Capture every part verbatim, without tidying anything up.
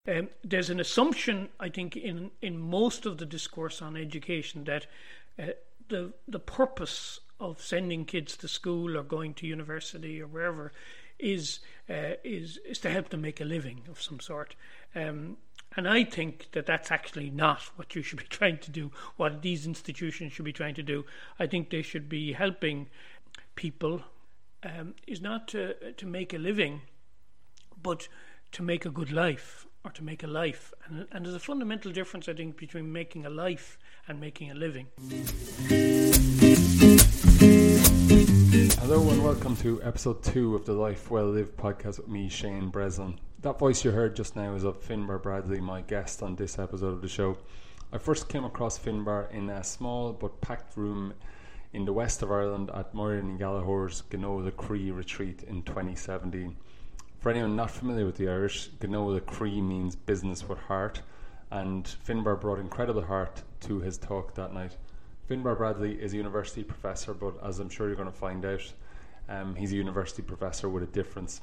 um, there's an assumption, I think, in, in most of the discourse on education that uh, the the purpose of sending kids to school or going to university or wherever is uh, is is to help them make a living of some sort. Um, and I think that that's actually not what you should be trying to do, what these institutions should be trying to do. I think they should be helping people, um, is not to, to make a living, but to make a good life, or to make a life. And, and there's a fundamental difference, I think, between making a life and making a living. Hello and welcome to episode two of the Life Well Lived podcast with me, Shane Breslin. That voice you heard just now is of Finbar Bradley, my guest on this episode of the show. I first came across Finbar in a small but packed room in the west of Ireland at Moira Gallagher's Gnola Cree retreat in twenty seventeen. For anyone not familiar with the Irish, Gnola Cree means business with heart, and Finbar brought incredible heart to his talk that night. Finbar Bradley is a university professor, but as I'm sure you're going to find out, um, he's a university professor with a difference.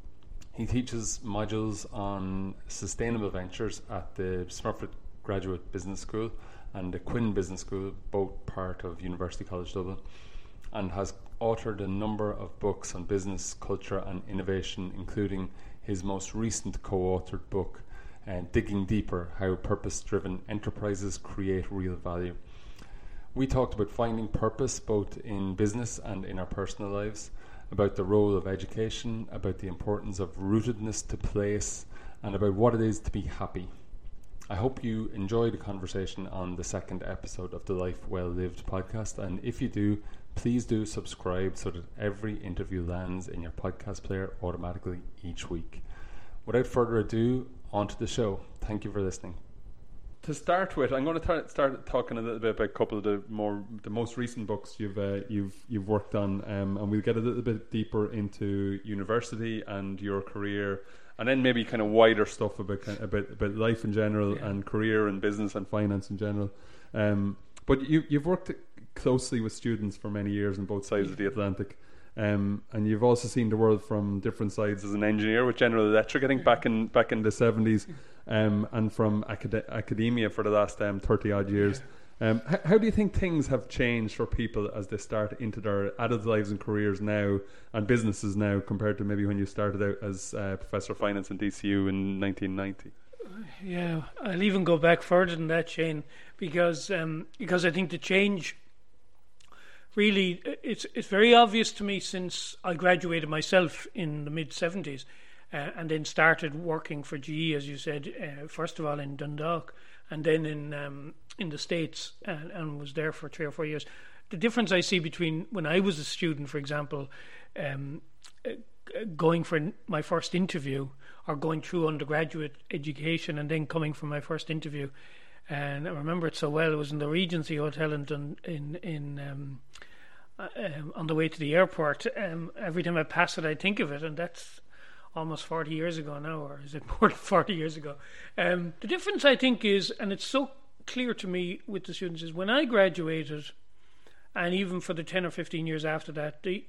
He teaches modules on sustainable ventures at the Smurfit Graduate Business School and the Quinn Business School, both part of University College Dublin, and has authored a number of books on business, culture and innovation, including his most recent co-authored book, uh, Digging Deeper, How Purpose-Driven Enterprises Create Real Value. We talked about finding purpose both in business and in our personal lives, about the role of education, about the importance of rootedness to place, and about what it is to be happy. I hope you enjoy the conversation on the second episode of the Life Well Lived podcast, and if you do, please do subscribe so that every interview lands in your podcast player automatically each week. Without further ado, on to the show. Thank you for listening. To start with, I'm going to tar- start talking a little bit about a couple of the more, the most recent books you've uh, you've you've worked on, um, and we'll get a little bit deeper into university and your career, and then maybe kind of wider stuff about kind of, about, about life in general, yeah, and career and business and finance in general. Um, but you you've worked closely with students for many years on both sides of the Atlantic. Um, and you've also seen the world from different sides as an engineer with General Electric, I think, back in back in the seventies, um, and from acad- academia for the last um, thirty odd years. Um, h- how do you think things have changed for people as they start into their adult lives and careers now, and businesses now, compared to maybe when you started out as uh, Professor of Finance in D C U in nineteen ninety? Yeah, I'll even go back further than that, Shane, because um, because I think the change. Really, it's it's very obvious to me since I graduated myself in the mid seventies, uh, and then started working for G E, as you said, uh, first of all in Dundalk, and then in um, in the States, and, and was there for three or four years. The difference I see between when I was a student, for example, um, uh, going for my first interview, or going through undergraduate education, and then coming for my first interview. And I remember it so well. It was in the Regency Hotel in Dun- in in um, uh, um, on the way to the airport. Um, every time I pass it, I think of it, and that's almost forty years ago now, or is it more than forty years ago? Um, the difference, I think, is, and it's so clear to me with the students, is when I graduated, and even for the ten or fifteen years after that, the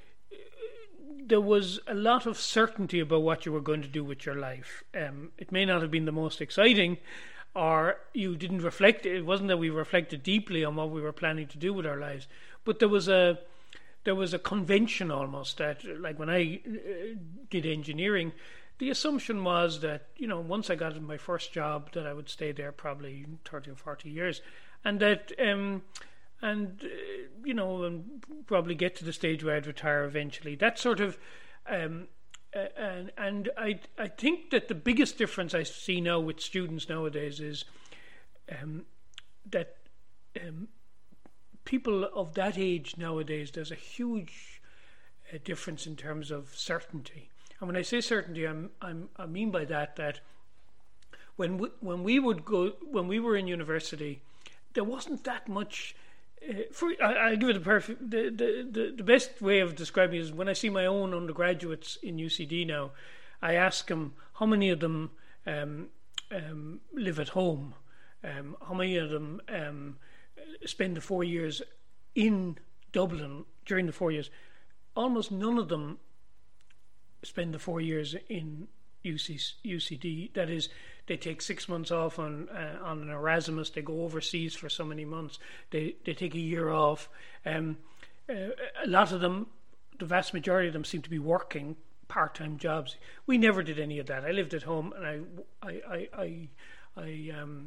there was a lot of certainty about what you were going to do with your life. Um, it may not have been the most exciting, or you didn't reflect. It wasn't that we reflected deeply on what we were planning to do with our lives, but there was a there was a convention almost that, like when I uh, did engineering, the assumption was that, you know, once I got my first job, that I would stay there probably thirty or forty years, and that um, and uh, you know, and probably get to the stage where I'd retire eventually. That sort of. Um, Uh, and and I I think that the biggest difference I see now with students nowadays is um, that um, people of that age nowadays, there's a huge uh, difference in terms of certainty. And when I say certainty, I'm I'm I mean by that that when we, when we would go when we were in university, there wasn't that much. Uh, for, I, I'll give it the perfect. The, the, the, the best way of describing it is when I see my own undergraduates in U C D now, I ask them how many of them um, um, live at home, um, how many of them um, spend the four years in Dublin during the four years. Almost none of them spend the four years in U C, U C D. That is, they take six months off on uh, on an Erasmus. They go overseas for so many months. They they take a year off. Um, uh, a lot of them, the vast majority of them, seem to be working part-time jobs. We never did any of that. I lived at home, and I I I I, I um.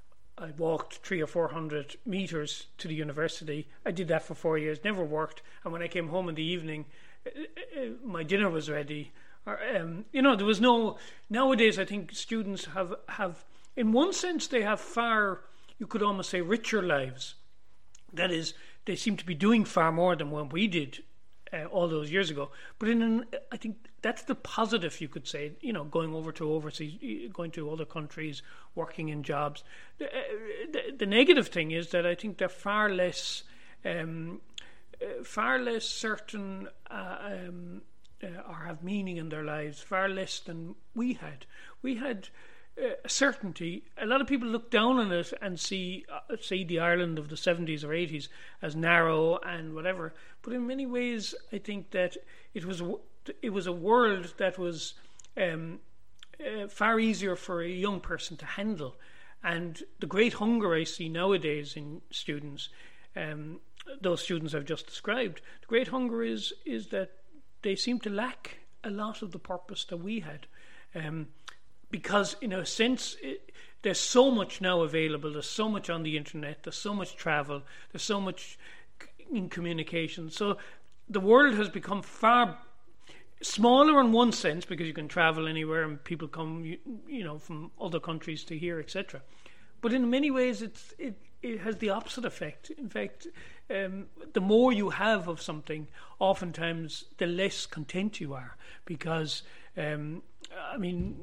I walked three or four hundred meters to the university. I did that for four years, never worked. And when I came home in the evening, uh, uh, my dinner was ready. Or, um, you know, there was no. Nowadays, I think students have have, in one sense, they have far, you could almost say, richer lives. That is, they seem to be doing far more than what we did uh, all those years ago. But in, an, I think that's the positive, you could say. You know, going over to overseas, going to other countries, working in jobs. The, the, the negative thing is that I think they're far less, um, uh, far less certain, uh, um, uh, or have meaning in their lives, far less than we had. We had uh, certainty. A lot of people look down on it and see uh, see the Ireland of the seventies or eighties as narrow and whatever. But in many ways, I think that it was a, it was a world that was um, uh, far easier for a young person to handle. And the great hunger I see nowadays in students, um, those students I've just described, the great hunger is is that they seem to lack a lot of the purpose that we had. Um, because in a sense, it, there's so much now available, there's so much on the internet, there's so much travel, there's so much in communication. So the world has become far smaller in one sense, because you can travel anywhere and people come, you, you know, from other countries to here, et cetera. But in many ways, it's it, it has the opposite effect. In fact, um, the more you have of something, oftentimes the less content you are, because um, I mean,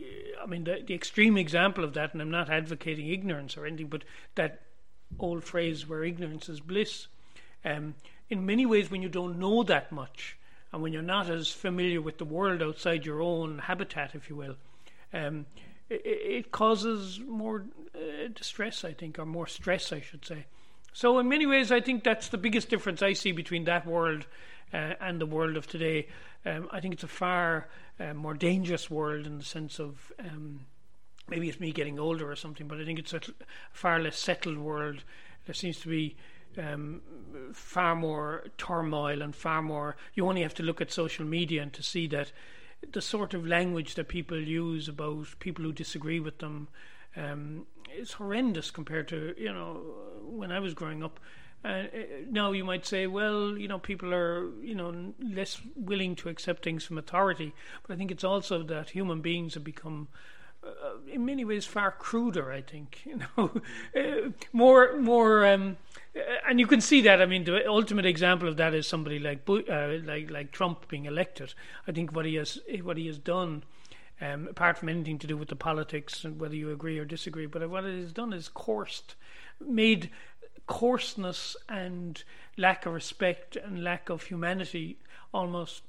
I mean the, the extreme example of that, and I'm not advocating ignorance or anything, but that old phrase where ignorance is bliss. Um, in many ways, when you don't know that much, and when you're not as familiar with the world outside your own habitat, if you will, um, it, it causes more uh, distress, I think, or more stress, I should say. So in many ways, I think that's the biggest difference I see between that world uh, and the world of today. Um, I think it's a far uh, more dangerous world in the sense of, um, maybe it's me getting older or something, but I think it's a far less settled world. There seems to be Um, far more turmoil and far more. You only have to look at social media and to see that the sort of language that people use about people who disagree with them um, is horrendous compared to, you know, when I was growing up. Uh, now you might say, well, you know, people are, you know, less willing to accept things from authority, but I think it's also that human beings have become Uh, in many ways far cruder, I think, you know, uh, more, more, um, uh, and you can see that. I mean, the ultimate example of that is somebody like uh, like like Trump being elected. I think what he has what he has done, um, apart from anything to do with the politics and whether you agree or disagree, but what it has done is coursed, made coarseness and lack of respect and lack of humanity almost,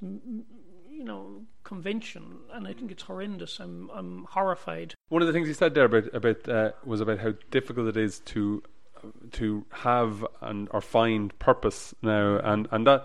you know, convention, and I think it's horrendous. I'm I'm horrified. One of the things you said there about about uh, was about how difficult it is to uh, to have and or find purpose now, and and that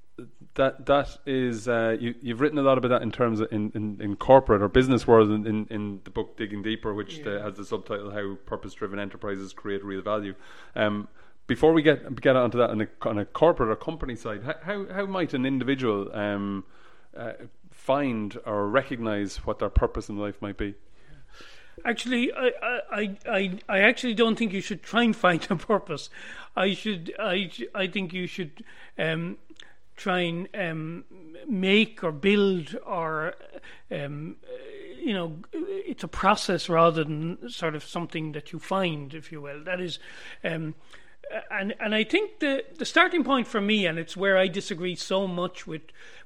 that that is uh, you you've written a lot about that in terms of in, in, in corporate or business world in, in, in the book Digging Deeper, which yeah. the, has the subtitle How Purpose-Driven Enterprises Create Real Value. Um, before we get get onto that on a, on a corporate or company side, how how might an individual um, Uh, find or recognize what their purpose in life might be? Actually, I, I, I, I actually don't think you should try and find a purpose. I should, I, I think you should um, try and um, make or build or, um, you know, it's a process rather than sort of something that you find, if you will. That is. Um, And and I think the, the starting point for me, and it's where I disagree so much with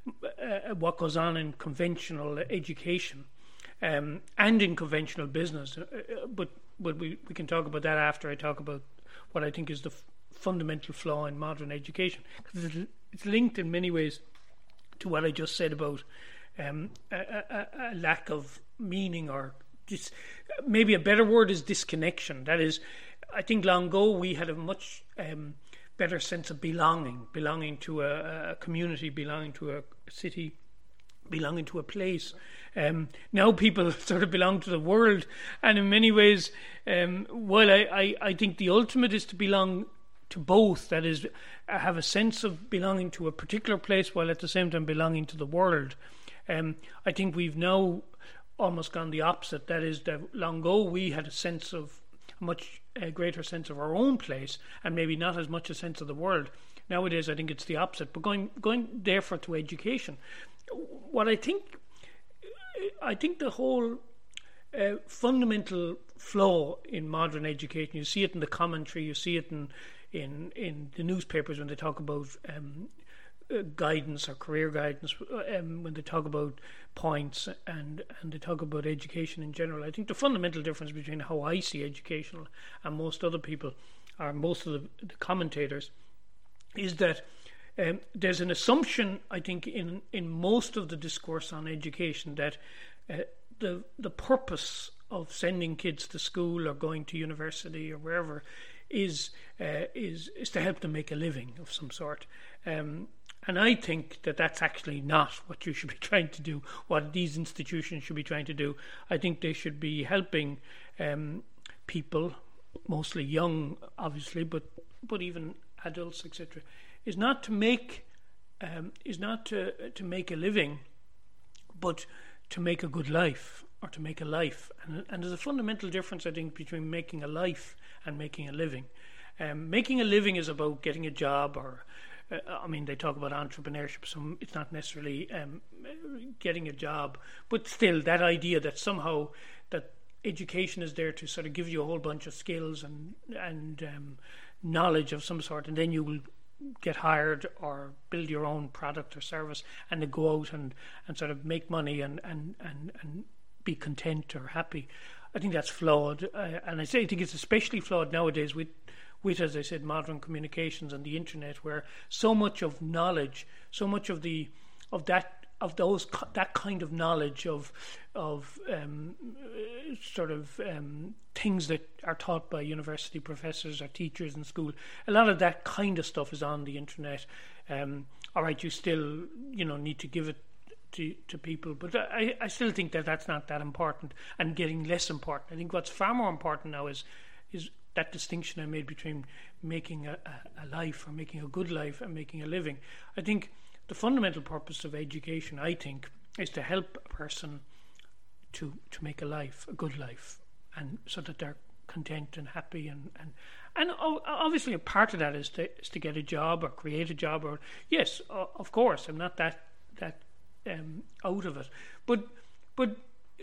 uh, what goes on in conventional education um, and in conventional business, uh, but but we, we can talk about that after I talk about what I think is the f- fundamental flaw in modern education. Because it's linked in many ways to what I just said about um, a, a, a lack of meaning, or dis- maybe a better word is disconnection. That is, I think long ago we had a much um, better sense of belonging, belonging to a, a community, belonging to a city, belonging to a place. Um, now people sort of belong to the world, and in many ways, um, while I, I, I think the ultimate is to belong to both, that is, have a sense of belonging to a particular place while at the same time belonging to the world. Um, I think we've now almost gone the opposite. That is, that long ago we had a sense of a much uh, greater sense of our own place, and maybe not as much a sense of the world. Nowadays, I think it's the opposite. But going going therefore to education, what I think, I think the whole uh, fundamental flaw in modern education, you see it in the commentary, you see it in in, in the newspapers when they talk about um, uh, guidance or career guidance, um, when they talk about points and, and they talk about education in general. I think the fundamental difference between how I see education and most other people, or most of the, the commentators, is that um, there's an assumption, I think, in, in most of the discourse on education that uh, the the purpose of sending kids to school or going to university or wherever is uh, is is to help them make a living of some sort. Um, and I think that that's actually not what you should be trying to do, what these institutions should be trying to do. I think they should be helping um, people, mostly young, obviously, but but even adults, et cetera, is not to make um, is not to to make a living, but to make a good life, or to make a life. And, and there's a fundamental difference, I think, between making a life and making a living. Um, making a living is about getting a job, or uh, I mean, they talk about entrepreneurship, so it's not necessarily um, getting a job, but still that idea that somehow that education is there to sort of give you a whole bunch of skills and and um, knowledge of some sort, and then you will get hired or build your own product or service and then go out and, and sort of make money and, and, and, and be content or happy. I think that's flawed, uh, and I say I think it's especially flawed nowadays with, with, as I said, modern communications and the internet, where so much of knowledge, so much of the of that of those that kind of knowledge of of um, sort of um, things that are taught by university professors or teachers in school, a lot of that kind of stuff is on the internet. Um, all right, you still you know need to give it to, to people, but I, I still think that that's not that important and getting less important. I think what's far more important now is is that distinction I made between making a, a, a life or making a good life and making a living. I think the fundamental purpose of education, I think, is to help a person to to make a life, a good life, and so that they're content and happy, and and, and obviously a part of that is to is to get a job or create a job, or yes, of course, I'm not that that um, out of it, but but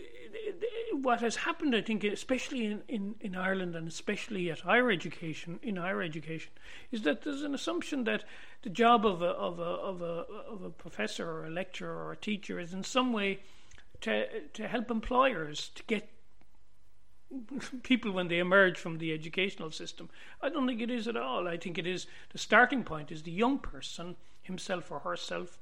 what has happened, I think, especially in, in, in Ireland and especially at higher education, in higher education, is that there's an assumption that the job of a of a of a of a professor or a lecturer or a teacher is in some way to to help employers to get people when they emerge from the educational system. I don't think it is at all. I think it is the starting point is the young person himself or herself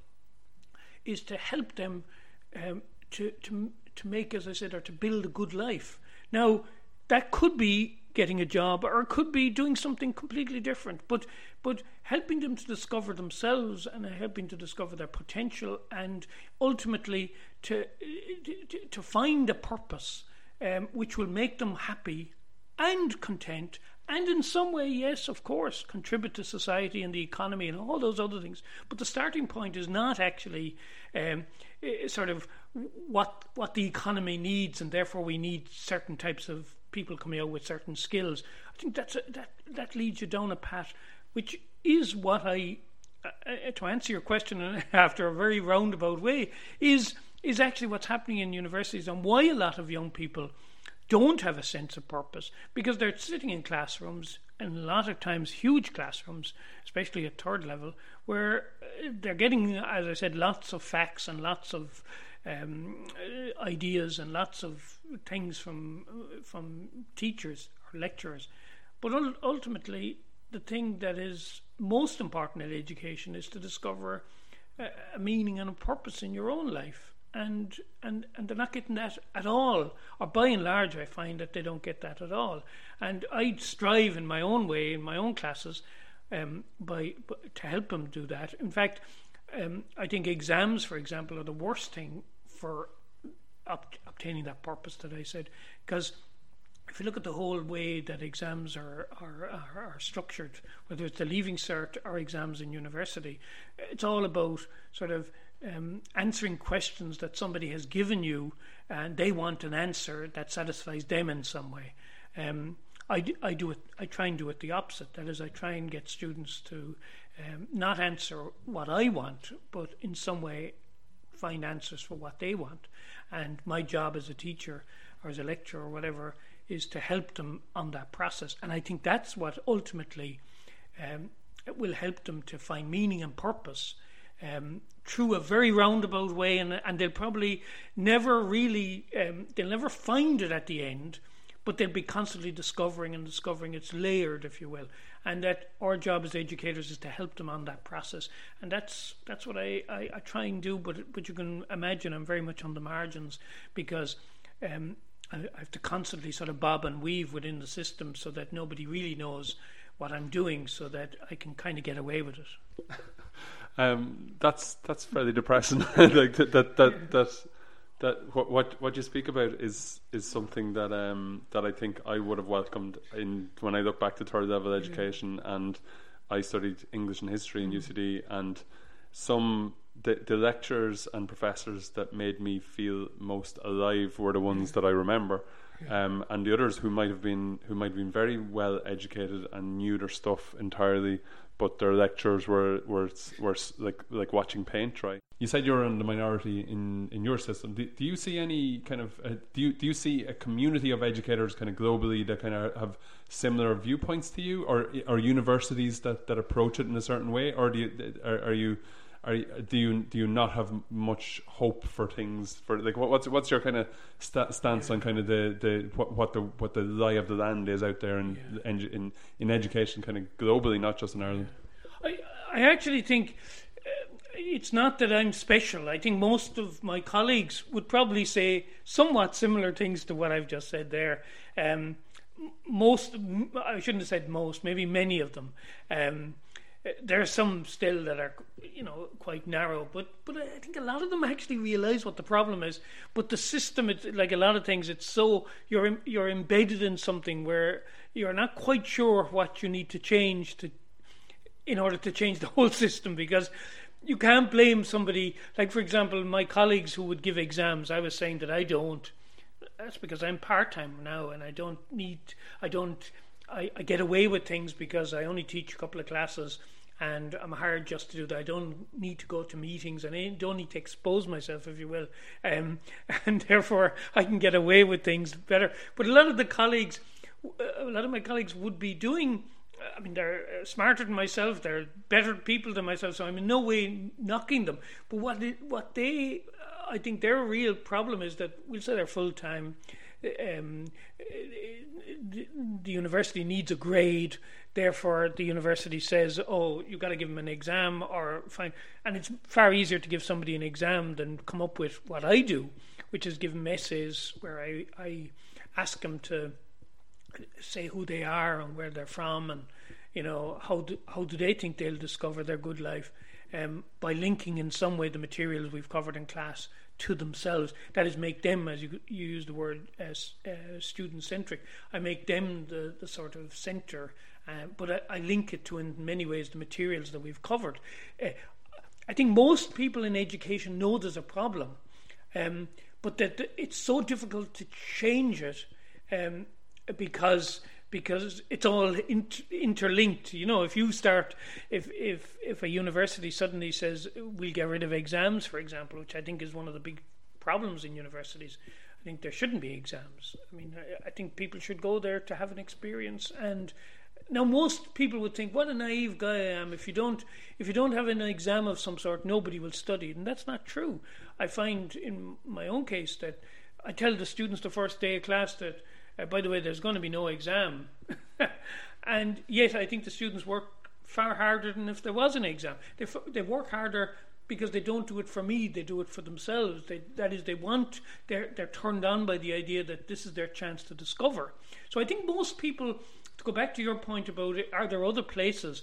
is to help them um, to to to make, as I said, or to build a good life. Now, that could be getting a job, or it could be doing something completely different, but but helping them to discover themselves and helping to discover their potential, and ultimately to to, to find a purpose um, which will make them happy and content, and in some way, yes, of course, contribute to society and the economy and all those other things. But the starting point is not actually um, sort of what what the economy needs, and therefore we need certain types of people coming out with certain skills. I think that's a, that that leads you down a path, which is what I, uh, to answer your question after a very roundabout way, is is actually what's happening in universities, and why a lot of young people don't have a sense of purpose, because they're sitting in classrooms, and a lot of times huge classrooms, especially at third level, where they're getting, as I said, lots of facts and lots of um, ideas and lots of things from from teachers or lecturers. But ultimately, the thing that is most important in education is to discover a, a meaning and a purpose in your own life. And, and and they're not getting that at all, or by and large I find that they don't get that at all. And I strive in my own way, in my own classes, um, by, by to help them do that. In fact, um, I think exams, for example, are the worst thing for ob- obtaining that purpose that I said, because if you look at the whole way that exams are, are, are, are structured, whether it's the Leaving Cert or exams in university, it's all about sort of um, answering questions that somebody has given you, and they want an answer that satisfies them in some way. Um, I, do, I do it. I try and do it the opposite. That is, I try and get students to um, not answer what I want, but in some way find answers for what they want. And my job as a teacher or as a lecturer or whatever is to help them on that process. And I think that's what ultimately um, it will help them to find meaning and purpose um, through a very roundabout way, and, and they'll probably never really, um, they'll never find it at the end, but they'll be constantly discovering and discovering. It's layered, if you will. And that our job as educators is to help them on that process. And that's that's what I, I, I try and do, but but you can imagine I'm very much on the margins, because um, I have to constantly sort of bob and weave within the system so that nobody really knows what I'm doing, so that I can kind of get away with it. um, that's that's fairly depressing. like that that that, that that what, what what you speak about is is something that um that I think I would have welcomed in when I look back to third level education, yeah. And I studied English and history in mm. U C D, and some the, the lecturers and professors that made me feel most alive were the ones yeah. that I remember, yeah. um, and the others who might have been who might have been very well educated and knew their stuff entirely, but their lectures were were were like like watching paint dry. You said you're in the minority in, in your system. Do, do you see any kind of uh, do you do you see a community of educators kind of globally that kind of have similar viewpoints to you, or or universities that, that approach it in a certain way, or do you are, are you are do you do you not have much hope for things for like what, what's what's your kind of st- stance yeah. on kind of the, the what, what the what the lie of the land is out there in yeah. in, in in education kind of globally, not just in Ireland? I I actually think uh, it's not that I'm special. I think most of my colleagues would probably say somewhat similar things to what I've just said there. Um, most I shouldn't have said most, maybe many of them. Um, There are some still that are, you know, quite narrow, but but I think a lot of them actually realise what the problem is. But the system, it's like a lot of things, it's so you're you're embedded in something where you're not quite sure what you need to change to in order to change the whole system, because you can't blame somebody. Like, for example, my colleagues who would give exams, I was saying that I don't. That's because I'm part-time now, and I don't need. I don't. I, I get away with things because I only teach a couple of classes, and I'm hired just to do that. I don't need to go to meetings, and I don't need to expose myself, if you will, um, and therefore I can get away with things better. But a lot of the colleagues, a lot of my colleagues would be doing. I mean, they're smarter than myself. They're better people than myself. So I'm in no way knocking them. But what it, what they, I think their real problem is that we'll say they're full time. Um, the university needs a grade, therefore the university says, oh, you've got to give them an exam or fine. And it's far easier to give somebody an exam than come up with what I do, which is give them essays where I, I ask them to say who they are and where they're from, and you know how do, how do they think they'll discover their good life, um, by linking in some way the materials we've covered in class to themselves. That is, make them, as you, you use the word, as uh, student-centric. I make them the, the sort of centre, uh, but I, I link it to, in many ways, the materials that we've covered. Uh, I think most people in education know there's a problem, um, but that it's so difficult to change it um, because because it's all inter- interlinked. You know, if you start, if, if if a university suddenly says we'll get rid of exams, for example, which I think is one of the big problems in universities, I think there shouldn't be exams. I mean, I, I think people should go there to have an experience. And now most people would think, what a naive guy I am. If you don't, if you don't have an exam of some sort, nobody will study. And that's not true. I find in my own case that I tell the students the first day of class that, Uh, by the way, there's going to be no exam. And yet I think the students work far harder than if there was an exam. They f- they work harder because they don't do it for me, they do it for themselves. They, that is, they want, they're, they're turned on by the idea that this is their chance to discover. So I think most people, to go back to your point about it, are there other places?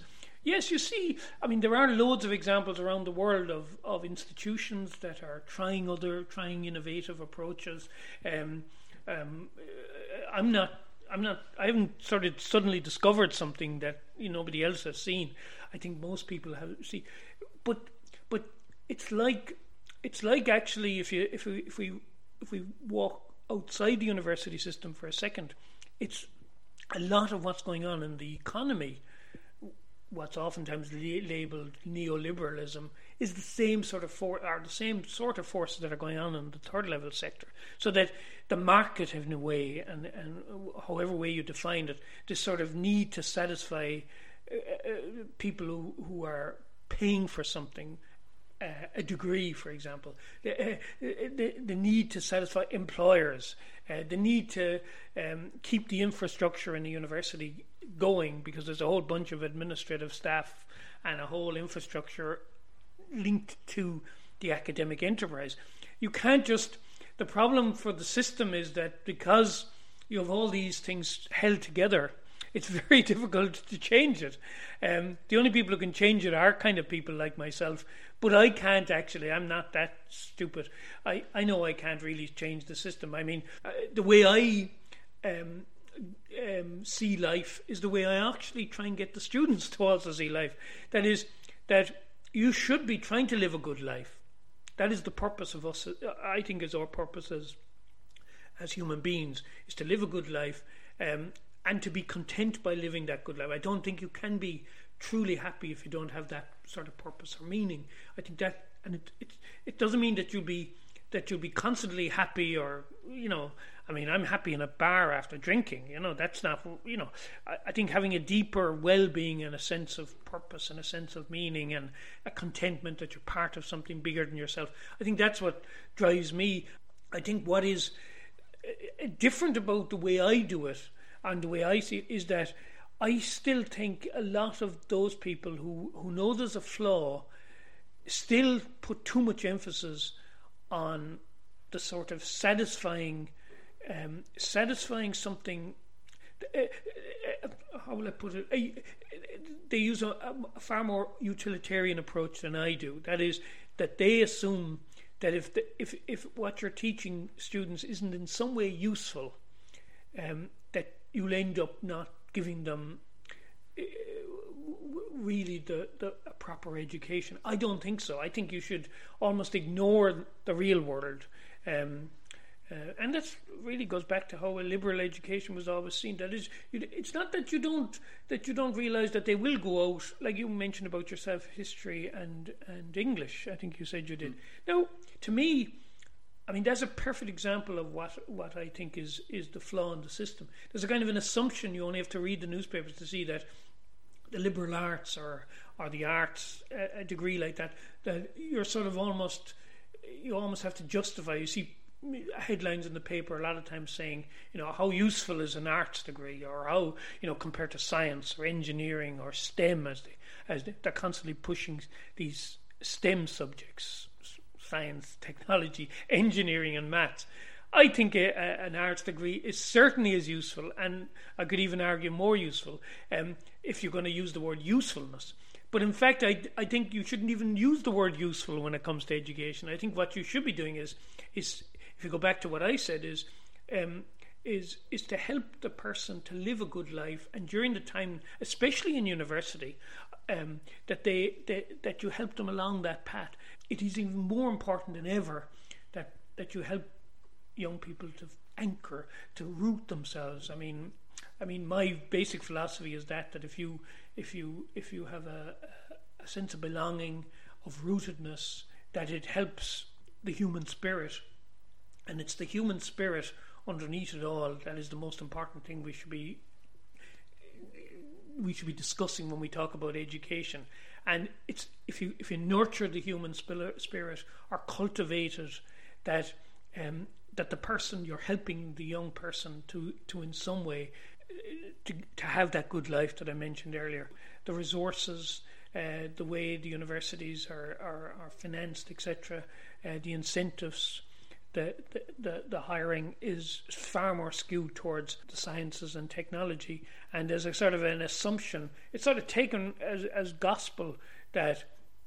Yes, you see, I mean, there are loads of examples around the world of, of institutions that are trying other, trying innovative approaches. Um, um, I'm not, I'm not, I haven't sort of suddenly discovered something that you know, nobody else has seen. I think most people have see, but but it's like it's like actually if you if we if we if we walk outside the university system for a second, it's a lot of what's going on in the economy, what's oftentimes la- labelled neoliberalism, is the same sort of for are the same sort of forces that are going on in the third level sector. So that the market, in a way, and and however way you define it, this sort of need to satisfy uh, uh, people who, who are paying for something. Uh, a degree, for example, the, uh, the, the need to satisfy employers, uh, the need to um, keep the infrastructure in the university going, because there's a whole bunch of administrative staff and a whole infrastructure linked to the academic enterprise. You can't just, the problem for the system is that because you have all these things held together, it's very difficult to change it. Um, the only people who can change it are kind of people like myself, but I can't actually. I'm not that stupid. I, I know I can't really change the system. I mean, uh, the way I um, um, see life is the way I actually try and get the students to also see life. That is, that you should be trying to live a good life. That is the purpose of us. I think is our purpose as, as human beings, is to live a good life. Um, And to be content by living that good life. I don't think you can be truly happy if you don't have that sort of purpose or meaning. I think that, and it it, it doesn't mean that you'll be that you'll be constantly happy, or you know. I mean, I'm happy in a bar after drinking. You know, that's not. You know, I, I think having a deeper well-being and a sense of purpose and a sense of meaning and a contentment that you're part of something bigger than yourself. I think that's what drives me. I think what is different about the way I do it, and the way I see it, is that I still think a lot of those people who, who know there's a flaw still put too much emphasis on the sort of satisfying, um, satisfying something. Uh, uh, how will I put it? Uh, they use a, a far more utilitarian approach than I do. That is, that they assume that if the, if if what you're teaching students isn't in some way useful, um, that you'll end up not giving them uh, really the, the a proper education. I don't think so. I think you should almost ignore the real world. Um, uh, and that really goes back to how a liberal education was always seen. That is, it's not that you don't that you don't realise that they will go out, like you mentioned about yourself, history and, and English. I think you said you did. Mm. Now, to me, I mean, that's a perfect example of what, what I think is, is the flaw in the system. There's a kind of an assumption, you only have to read the newspapers to see, that the liberal arts or or the arts, a, a degree like that, that you're sort of almost, you almost have to justify. You see headlines in the paper a lot of times saying, you know, how useful is an arts degree, or how, you know, compared to science or engineering or STEM, as they, as they, they're constantly pushing these STEM subjects. Science, technology, engineering and maths. I think a, a, an arts degree is certainly as useful, and I could even argue more useful, um, if you're going to use the word usefulness. But in fact, I, I think you shouldn't even use the word useful when it comes to education. I think what you should be doing is, is if you go back to what I said, is um, is is to help the person to live a good life, and during the time, especially in university, um, that they, they that you help them along that path. It is even more important than ever that, that you help young people to anchor, to root themselves. I mean, I mean, my basic philosophy is that that if you if you if you have a, a sense of belonging, of rootedness, that it helps the human spirit, and it's the human spirit underneath it all that is the most important thing we should be we should be discussing when we talk about education. And it's if you if you nurture the human spirit or cultivate it, that um, that the person you're helping, the young person, to to in some way to to have that good life that I mentioned earlier. The resources, uh, the way the universities are are, are financed, et cetera. Uh, the incentives, the, the, the, the hiring is far more skewed towards the sciences and technology, and there's a sort of an assumption, it's sort of taken as, as gospel that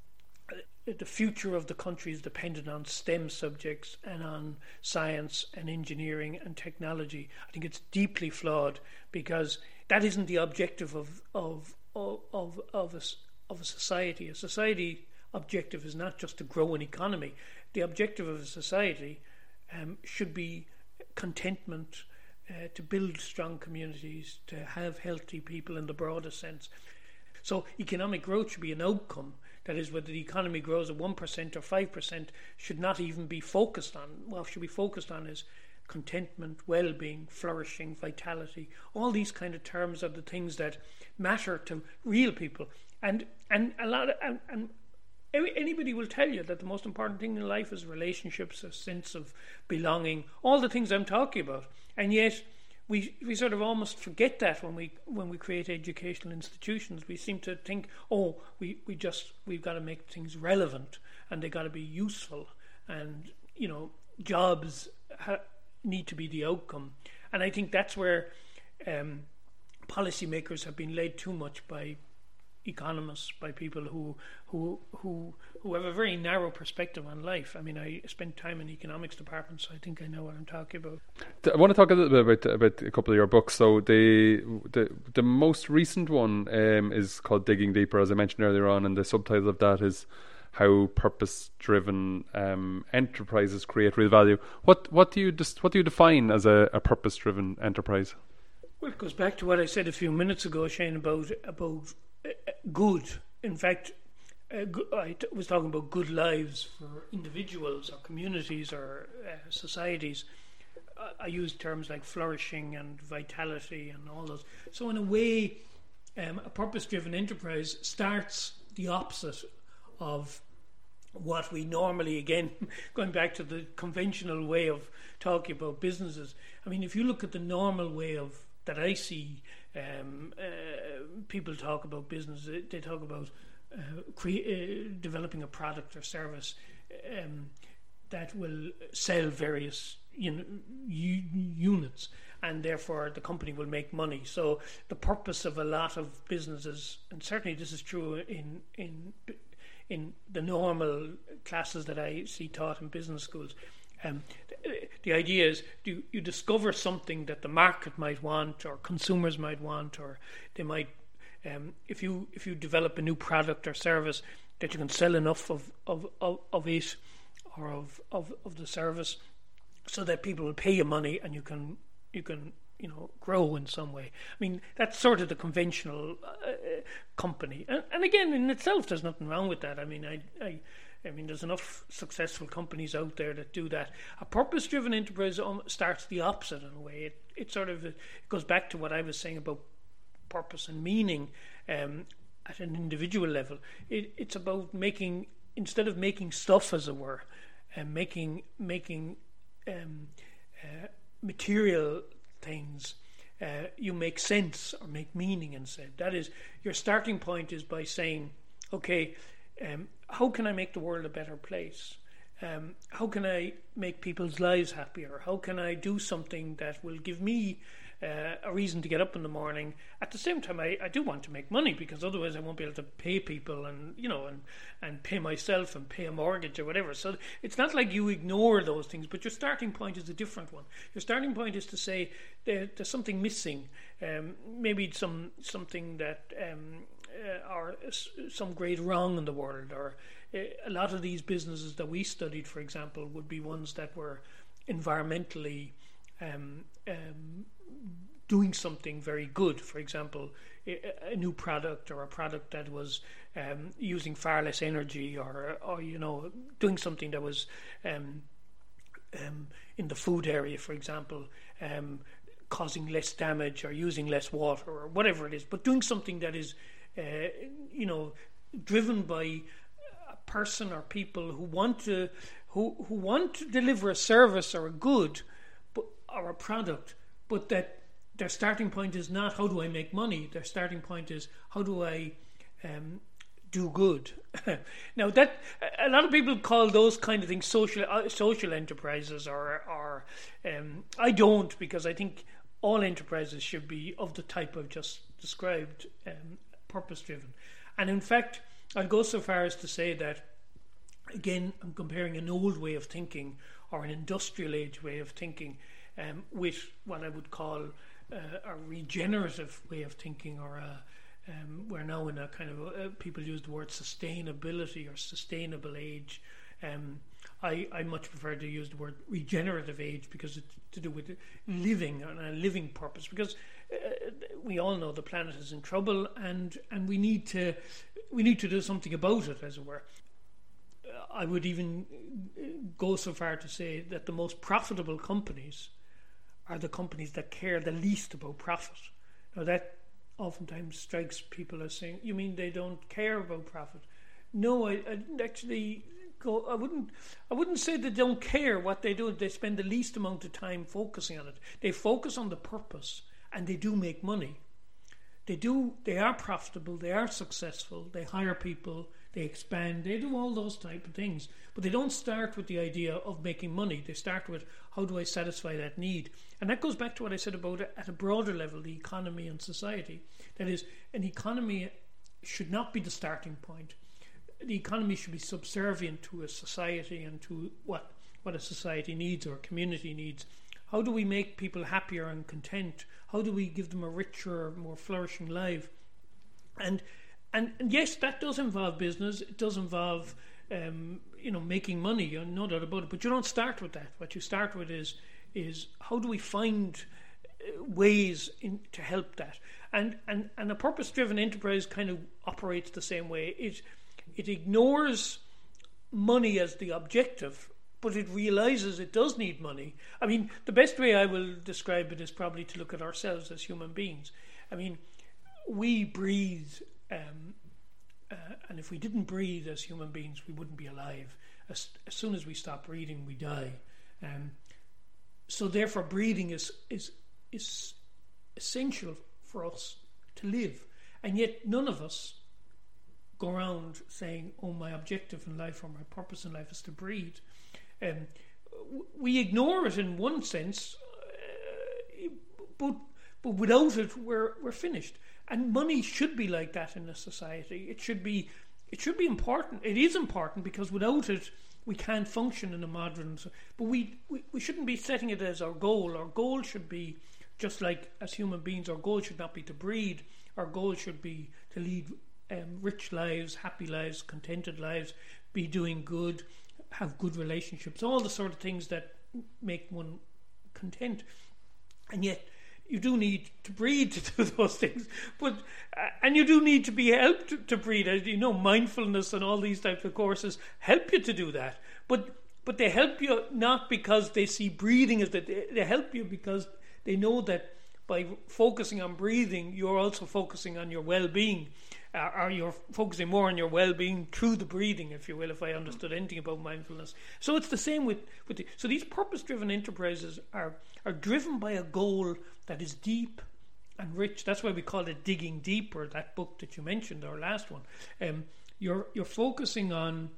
the future of the country is dependent on STEM subjects and on science and engineering and technology. I think it's deeply flawed, because that isn't the objective of of of of, of, a, of a society. A society objective is not just to grow an economy. The objective of a society um, should be contentment, uh, to build strong communities, to have healthy people in the broadest sense. So economic growth should be an outcome. That is, whether the economy grows at one percent or five percent should not even be focused on. What should be focused on is contentment, well-being, flourishing, vitality. All these kind of terms are the things that matter to real people. And and a lot of, and, and anybody will tell you that the most important thing in life is relationships, a sense of belonging, all the things I'm talking about. And yet we we sort of almost forget that when we when we create educational institutions. We seem to think, oh, we, we just we've got to make things relevant, and they got to be useful, and you know, jobs ha- need to be the outcome. And I think that's where um, policymakers have been led too much by economists, by people who who who who have a very narrow perspective on life. I mean, I spent time in the economics department, so I think I know what I'm talking about. I want to talk a little bit about about a couple of your books. So the the the most recent one um, is called Digging Deeper, as I mentioned earlier on, and the subtitle of that is How Purpose-Driven um, Enterprises Create Real Value. What what do you just what do you define as a, a purpose-driven enterprise? Well, it goes back to what I said a few minutes ago, Shane, about about good. In fact, uh, I t- was talking about good lives for individuals or communities or uh, societies. Uh, I use terms like flourishing and vitality and all those. So in a way, um, a purpose-driven enterprise starts the opposite of what we normally, again, going back to the conventional way of talking about businesses. I mean, if you look at the normal way of that I see um, uh, people talk about business, they, they talk about uh, cre- uh, developing a product or service um, that will sell various you know, u- units, and therefore the company will make money. So the purpose of a lot of businesses, and certainly this is true in in in the normal classes that I see taught in business schools, Um, the, the idea is do you discover something that the market might want or consumers might want, or they might um, if you if you develop a new product or service that you can sell enough of of, of, of it or of, of, of the service so that people will pay you money, and you can you can you know grow in some way. I mean, that's sort of the conventional uh, company, and, and again, in itself there's nothing wrong with that. I mean, I I I mean, there's enough successful companies out there that do that. A purpose-driven enterprise um, starts the opposite in a way. It, it sort of it goes back to what I was saying about purpose and meaning um, at an individual level. It, it's about making, instead of making stuff, as it were, and uh, making making um, uh, material things, uh, you make sense or make meaning instead. That is, your starting point is by saying, okay, Um, how can I make the world a better place? Um, how can I make people's lives happier? How can I do something that will give me uh, a reason to get up in the morning? At the same time, I, I do want to make money, because otherwise I won't be able to pay people and you know and, and pay myself and pay a mortgage or whatever. So it's not like you ignore those things, but your starting point is a different one. Your starting point is to say there, there's something missing, um, maybe some something that um, uh, or some great wrong in the world, or uh, a lot of these businesses that we studied, for example, would be ones that were environmentally um, um, doing something very good. For example, a, a new product, or a product that was um, using far less energy, or, or you know, doing something that was um, um, in the food area, for example, um, causing less damage or using less water or whatever it is, but doing something that is, uh, you know, driven by a person or people who want to, who who want to deliver a service or a good, but or a product, but that their starting point is not how do I make money. Their starting point is how do I um, do good. Now that a lot of people call those kind of things social uh, social enterprises, or or um, I don't, because I think all enterprises should be of the type I've just described, um, purpose driven. And in fact, I'd go so far as to say that, again, I'm comparing an old way of thinking, or an industrial age way of thinking, um, with what I would call uh, a regenerative way of thinking, or a Um, we're now in a kind of uh, people use the word sustainability or sustainable age. Um, I, I much prefer to use the word regenerative age, because it's to do with living and a living purpose. Because uh, we all know the planet is in trouble, and, and we need to we need to do something about it, as it were. I would even go so far to say that the most profitable companies are the companies that care the least about profit. Now that oftentimes strikes people as saying, "You mean they don't care about profit?" No, I, I didn't actually go. I wouldn't. I wouldn't say they don't care. What they do, they spend the least amount of time focusing on it. They focus on the purpose, and they do make money. They do. They are profitable. They are successful. They hire people. They expand. They do all those type of things. But they don't start with the idea of making money. They start with, how do I satisfy that need? And that goes back to what I said about it at a broader level, the economy and society. That is, an economy should not be the starting point. The economy should be subservient to a society and to what, what a society needs or a community needs. How do we make people happier and content? How do we give them a richer, more flourishing life? And And, and yes, that does involve business. It does involve, um, you know, making money. You know, no doubt about it. But you don't start with that. What you start with is is how do we find uh, ways in, to help that? And and and a purpose-driven enterprise kind of operates the same way. It it ignores money as the objective, but it realizes it does need money. I mean, the best way I will describe it is probably to look at ourselves as human beings. I mean, we breathe. Um, uh, and if we didn't breathe as human beings, we wouldn't be alive. As, as soon as we stop breathing, we die. Um, so therefore, breathing is, is is essential for us to live. And yet none of us go around saying, oh, my objective in life or my purpose in life is to breathe. Um, we ignore it in one sense, uh, but but without it, we're we're finished. And money should be like that in a society. It should be, it should be important. It is important, because without it, we can't function in a modern. But we, we, we shouldn't be setting it as our goal. Our goal should be, just like as human beings, our goal should not be to breed. Our goal should be to lead um, rich lives, happy lives, contented lives, be doing good, have good relationships, all the sort of things that make one content. And yet, you do need to breathe to do those things, but uh, and you do need to be helped to, to breathe. As you know, mindfulness and all these types of courses help you to do that. But but they help you not because they see breathing as that. They, they help you because they know that by focusing on breathing, you're also focusing on your well-being, uh, or you're focusing more on your well-being through the breathing, if you will. If I understood anything about mindfulness, so it's the same with with the, so these purpose-driven enterprises are are driven by a goal that is deep and rich. That's why we call it Digging Deeper, that book that you mentioned, our last one. Um, you're you're focusing on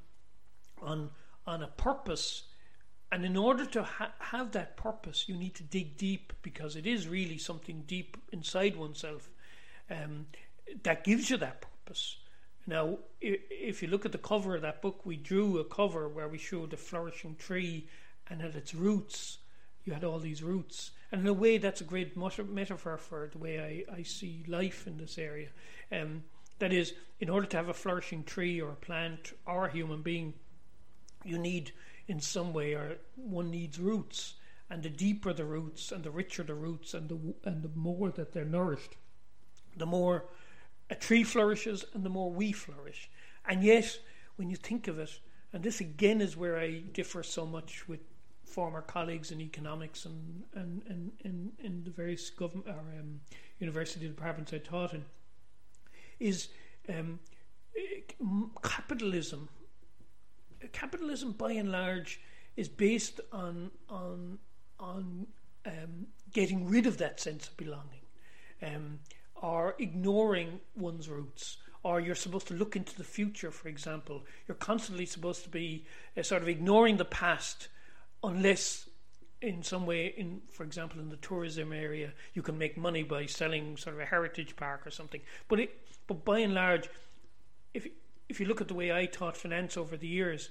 on on a purpose, and in order to ha- have that purpose, you need to dig deep, because it is really something deep inside oneself um, that gives you that purpose. Now, if you look at the cover of that book, we drew a cover where we showed a flourishing tree, and at its roots, you had all these roots. And in a way, that's a great metaphor for the way I, I see life in this area. Um, that is, in order to have a flourishing tree or a plant or a human being, you need, in some way, or one needs roots. And the deeper the roots, and the richer the roots, and the and the more that they're nourished, the more a tree flourishes, and the more we flourish. And yet, when you think of it, and this again is where I differ so much with former colleagues in economics and and and in, in the various government or um, university departments I taught in, is um, capitalism. Capitalism, by and large, is based on on on um, getting rid of that sense of belonging, um, or ignoring one's roots, or you're supposed to look into the future, for example. You're constantly supposed to be uh, sort of ignoring the past, unless in some way, in for example, in the tourism area, you can make money by selling sort of a heritage park or something. But it, but by and large, if if you look at the way I taught finance over the years,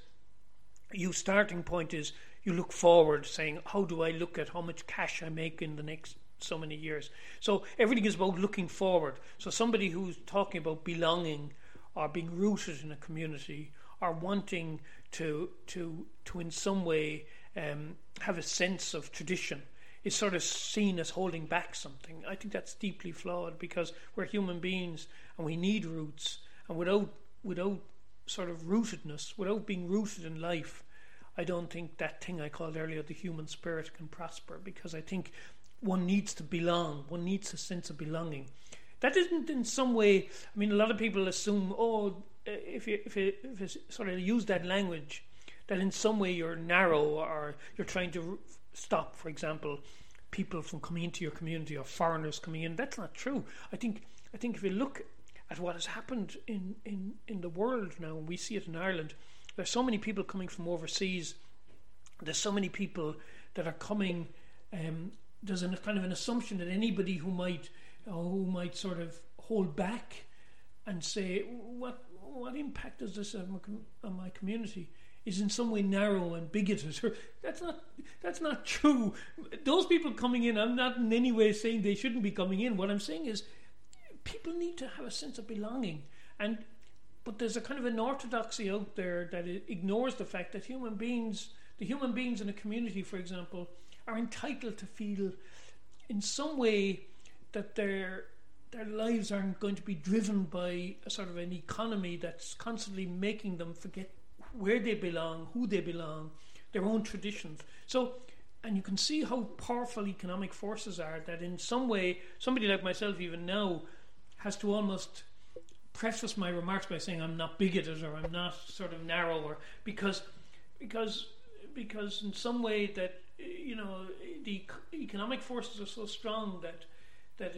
your starting point is you look forward, saying, how do I look at how much cash I make in the next so many years? So everything is about looking forward. So somebody who's talking about belonging or being rooted in a community or wanting to to to in some way um, have a sense of tradition is sort of seen as holding back something. I think that's deeply flawed, because we're human beings and we need roots, and without without sort of rootedness, without being rooted in life, I don't think that thing I called earlier the human spirit can prosper, because I think one needs to belong, one needs a sense of belonging. That isn't in some way, I mean, a lot of people assume, oh, if you, if you, if you sort of use that language, that in some way you're narrow, or you're trying to stop, for example, people from coming into your community or foreigners coming in. That's not true. I think I think if you look at what has happened in, in, in the world now, and we see it in Ireland, there's so many people coming from overseas. There's so many people that are coming. Um, there's a kind of an assumption that anybody who might uh, who might sort of hold back and say, what what impact does this have on my, com- on my community, is in some way narrow and bigoted. That's not that's not true. Those people coming in, I'm not in any way saying they shouldn't be coming in. What I'm saying is people need to have a sense of belonging. And but there's a kind of an orthodoxy out there that ignores the fact that human beings, the human beings in a community, for example, are entitled to feel in some way that their their lives aren't going to be driven by a sort of an economy that's constantly making them forget where they belong, who they belong, their own traditions. So, and you can see how powerful economic forces are, that in some way, somebody like myself even now has to almost preface my remarks by saying I'm not bigoted or I'm not sort of narrow, or because because because in some way that, you know, the economic forces are so strong that that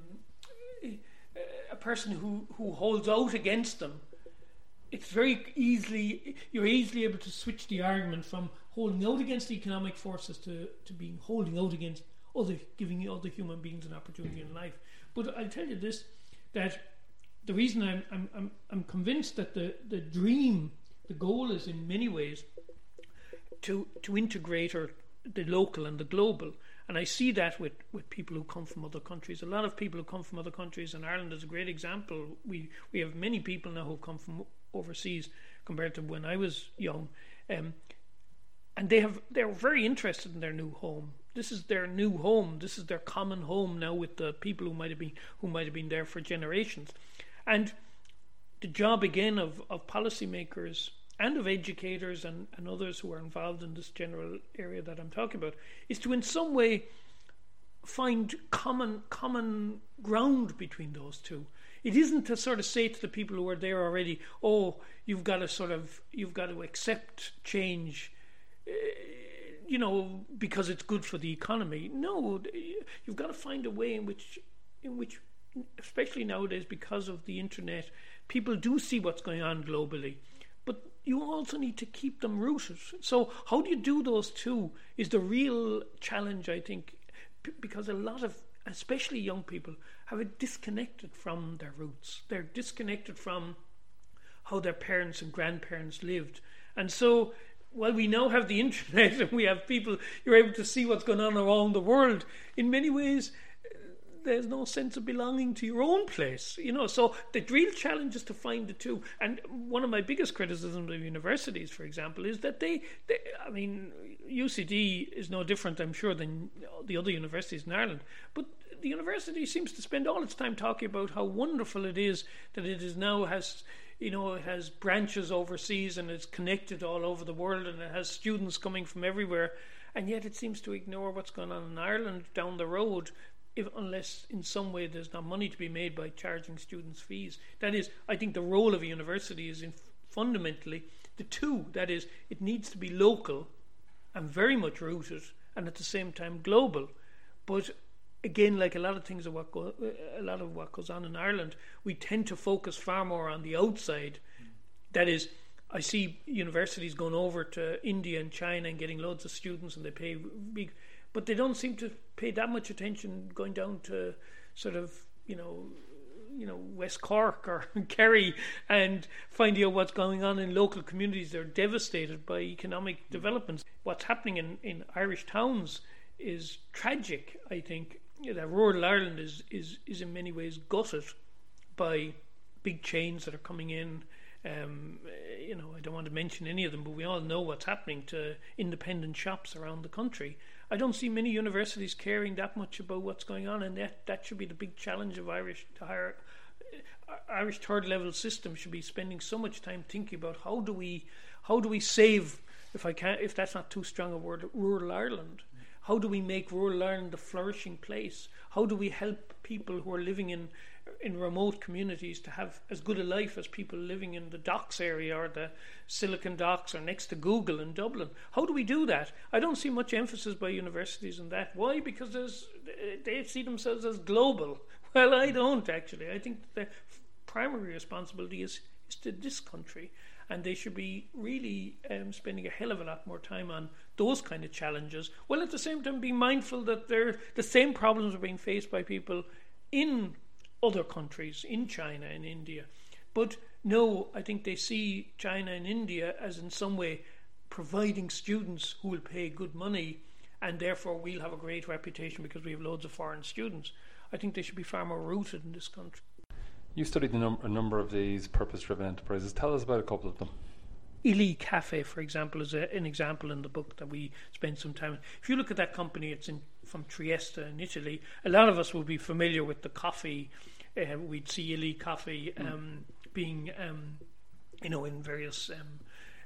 um, a person who, who holds out against them, it's very easily, you're easily able to switch the argument from holding out against the economic forces to, to being holding out against other, giving other human beings an opportunity in life. But I'll tell you this, that the reason I'm I'm I'm, I'm convinced that the, the dream, the goal is in many ways to to integrate or the local and the global. And I see that with, with people who come from other countries. A lot of people who come from other countries, and Ireland is a great example. We we have many people now who come from overseas compared to when I was young, um, and they have they're very interested in their new home. This is their new home. This is their common home now with the people who might have been who might have been there for generations. And the job again of of policymakers and of educators and, and others who are involved in this general area that I'm talking about is to in some way find common common ground between those two. It isn't to sort of say to the people who are there already, oh, you've got to sort of you've got to accept change, uh, you know, because it's good for the economy. No, you've got to find a way in which in which especially nowadays because of the internet, people do see what's going on globally. But you also need to keep them rooted. So how do you do those two is the real challenge, I think, p- because a lot of, especially young people, have it disconnected from their roots. They're disconnected from how their parents and grandparents lived. And so while we now have the internet and we have people, you're able to see what's going on around the world, in many ways there's no sense of belonging to your own place, you know. So the real challenge is to find the two. And one of my biggest criticisms of universities, for example, is that they, they I mean, U C D is no different, I'm sure, than the other universities in Ireland. But the university seems to spend all its time talking about how wonderful it is that it is now has, you know, it has branches overseas and it's connected all over the world and it has students coming from everywhere. And yet it seems to ignore what's going on in Ireland down the road, if, unless in some way there's not money to be made by charging students fees. That is, I think the role of a university is in fundamentally the two. That is, it needs to be local and very much rooted and at the same time global. But again, like a lot of things of what go, a lot of what goes on in Ireland, we tend to focus far more on the outside. That is, I see universities going over to India and China and getting loads of students, and they pay big, but they don't seem to pay that much attention going down to sort of, you know, you know, West Cork or Kerry, and finding out what's going on in local communities. They're devastated by economic developments. What's happening in, in Irish towns is tragic. I think that rural Ireland is, is, is in many ways gutted by big chains that are coming in. Um, you know, I don't want to mention any of them, but we all know what's happening to independent shops around the country. I don't see many universities caring that much about what's going on, and that, that should be the big challenge of Irish higher, Irish third level system. Should be spending so much time thinking about how do we how do we save, if I can if that's not too strong a word, rural Ireland. How do we make rural Ireland a flourishing place? How do we help people who are living in in remote communities to have as good a life as people living in the docks area or the Silicon Docks or next to Google in Dublin? How do we do that? I don't see much emphasis by universities on that. Why? Because there's, they see themselves as global. Well, I don't actually. I think the primary responsibility is, is to this country, and they should be really um, spending a hell of a lot more time on those kind of challenges, while at the same time being mindful that they're, the same problems are being faced by people in other countries, in China and India. But no, I think they see China and India as in some way providing students who will pay good money, and therefore we'll have a great reputation because we have loads of foreign students. I think they should be far more rooted in this country. You studied a, num- a number of these purpose-driven enterprises. Tell us about a couple of them. Illy Cafe, for example, is a, an example in the book that we spent some time. If you look at that company, it's in from Trieste in Italy. A lot of us will be familiar with the coffee. Uh, we'd see Illy Coffee um, mm. being, um, you know, in various um,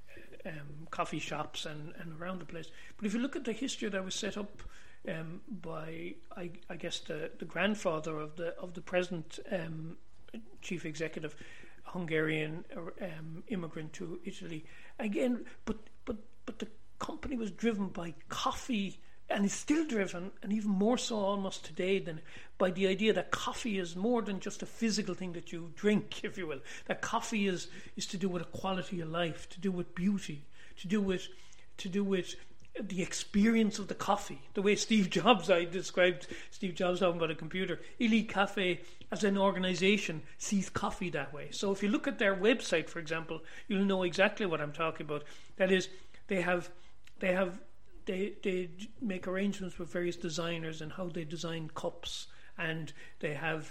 um, coffee shops and, and around the place. But if you look at the history that was set up um, by, I, I guess, the, the grandfather of the of the present um, chief executive, Hungarian um, immigrant to Italy. Again, but but but the company was driven by coffee, and is still driven, and even more so almost today, than by the idea that coffee is more than just a physical thing that you drink, if you will. That coffee is is to do with a quality of life, to do with beauty, to do with to do with the experience of the coffee. The way Steve Jobs, I described Steve Jobs talking about a computer. Illy Cafe as an organisation sees coffee that way. So if you look at their website, for example, you'll know exactly what I'm talking about. That is, they have they have they they make arrangements with various designers and how they design cups, and they have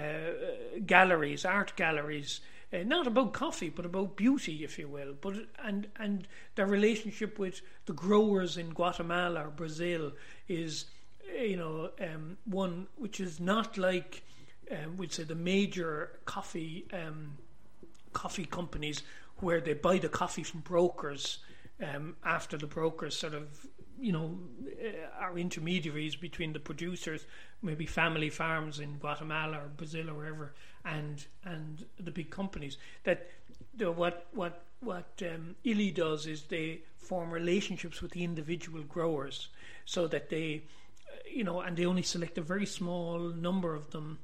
uh, galleries, art galleries. Uh, not about coffee, but about beauty, if you will. But and and their relationship with the growers in Guatemala or Brazil is, you know, um, one which is not like, um, we'd say, the major coffee um, coffee companies where they buy the coffee from brokers um, after the brokers sort of, you know, are intermediaries between the producers, maybe family farms in Guatemala or Brazil or wherever, and and the big companies. That the, what what what um, Illy does is they form relationships with the individual growers, so that they, you know, and they only select a very small number of them,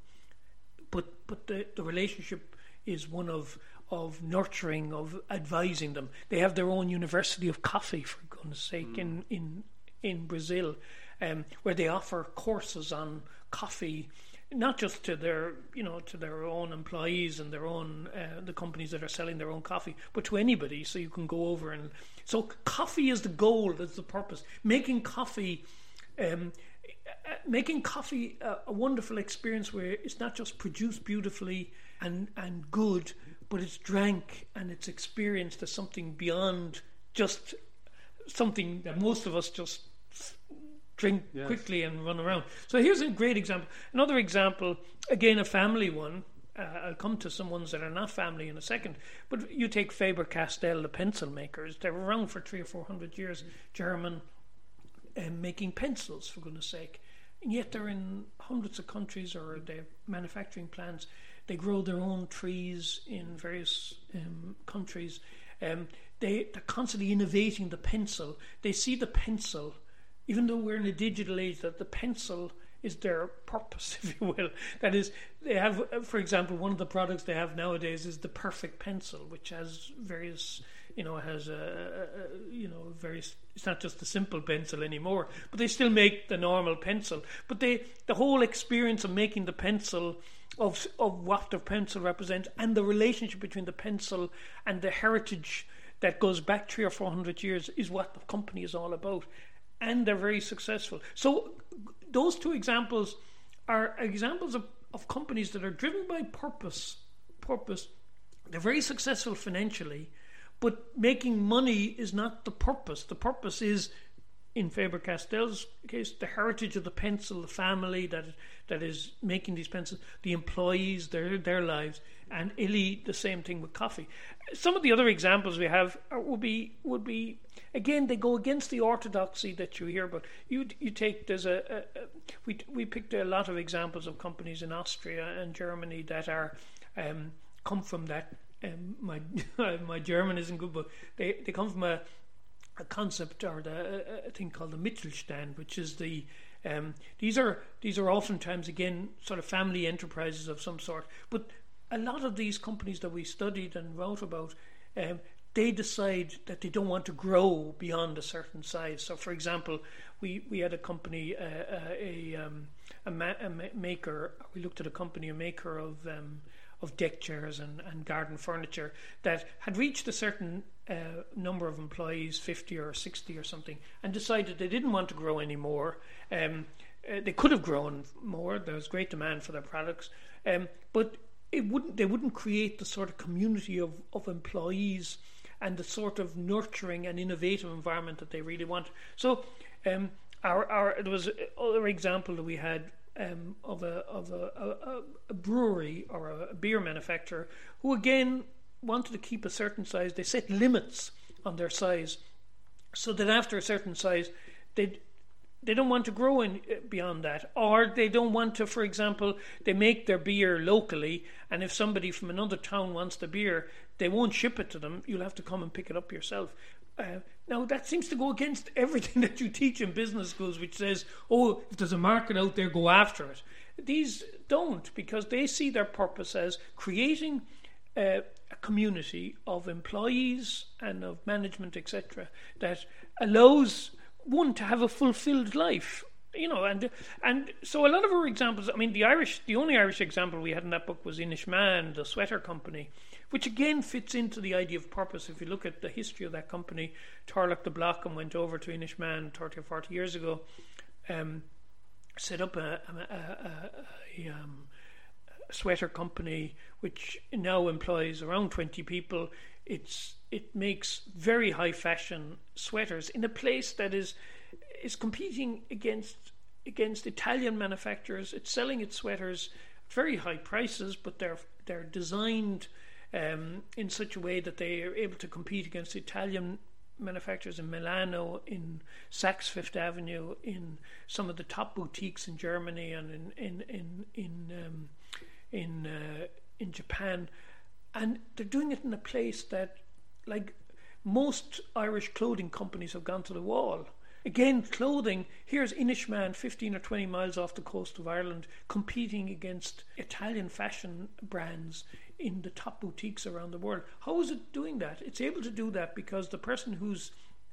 but but the, the relationship is one of of nurturing, of advising them. They have their own University of Coffee, for goodness sake, mm. in in in Brazil, um, where they offer courses on coffee, not just to their, you know, to their own employees and their own uh, the companies that are selling their own coffee, but to anybody. So you can go over and so coffee is the goal, is the purpose. Making coffee, um, uh, making coffee a, a wonderful experience where it's not just produced beautifully and and good, but it's drank and it's experienced as something beyond just something that most of us just drink yes. quickly and run around. So here's a great example. Another example, again a family one. Uh, I'll come to some ones that are not family in a second. But you take Faber-Castell, the pencil makers. They were around for three or four hundred years, German, um, making pencils, for goodness sake. And yet they're in hundreds of countries, or they have manufacturing plants. They grow their own trees in various um, countries. Um, they, they're constantly innovating the pencil. They see the pencil, even though we're in a digital age, that the pencil is their purpose, if you will. That is, they have, for example, one of the products they have nowadays is the Perfect Pencil, which has various, you know, has a, a you know, various. It's not just a simple pencil anymore, but they still make the normal pencil. But they, the whole experience of making the pencil, of of what the pencil represents, and the relationship between the pencil and the heritage that goes back three or four hundred years, is what the company is all about. And they're very successful. So those two examples are examples of, of companies that are driven by purpose. Purpose. They're very successful financially, but making money is not the purpose. The purpose is, in Faber-Castell's case, the heritage of the pencil, the family that that is making these pencils, the employees, their their lives, and Illy, the same thing with coffee. Some of the other examples we have are, would be would be again, they go against the orthodoxy that you hear about. You you take there's a, a, a we we picked a lot of examples of companies in Austria and Germany that are um, come from that. Um, my my German isn't good, but they, they come from a a concept or the, a thing called the Mittelstand, which is the um, these are these are oftentimes again sort of family enterprises of some sort. But a lot of these companies that we studied and wrote about, um, they decide that they don't want to grow beyond a certain size. So, for example, we, we had a company, uh, uh, a um, a, ma- a ma- maker. We looked at a company, a maker of um, of deck chairs and, and garden furniture that had reached a certain uh, number of employees, fifty or sixty or something, and decided they didn't want to grow anymore. Um, uh, they could have grown more. There was great demand for their products, um, but it wouldn't. They wouldn't create the sort of community of, of employees and the sort of nurturing and innovative environment that they really want. So, um, our our there was another example that we had. Um, of a of a, a, a brewery or a, a beer manufacturer who again wanted to keep a certain size. They set limits on their size, so that after a certain size, they they don't want to grow in beyond that, or they don't want to. For example, they make their beer locally, and if somebody from another town wants the beer, they won't ship it to them. You'll have to come and pick it up yourself. Uh, now that seems to go against everything that you teach in business schools, which says, oh, if there's a market out there, go after it. These don't, because they see their purpose as creating uh, a community of employees and of management, et cetera, that allows one to have a fulfilled life. You know, and and so a lot of our examples, I mean, the Irish, the only Irish example we had in that book was Inishmaan, the sweater company, which again fits into the idea of purpose. If you look at the history of that company, Turlough de Blockham went over to Inishmaan thirty or forty years ago, um, set up a, a, a, a, um, a sweater company which now employs around twenty people. It's it makes very high fashion sweaters in a place that is is competing against against Italian manufacturers. It's selling its sweaters at very high prices, but they're they're designed um, in such a way that they are able to compete against Italian manufacturers in Milano, in Saks Fifth Avenue, in some of the top boutiques in Germany and in in in in um, in, uh, in Japan, and they're doing it in a place that, like, most Irish clothing companies have gone to the wall. Again, clothing, here's Inishmaan, fifteen or twenty miles off the coast of Ireland, competing against Italian fashion brands in the top boutiques around the world. How is it doing that? It's able to do that because the person who's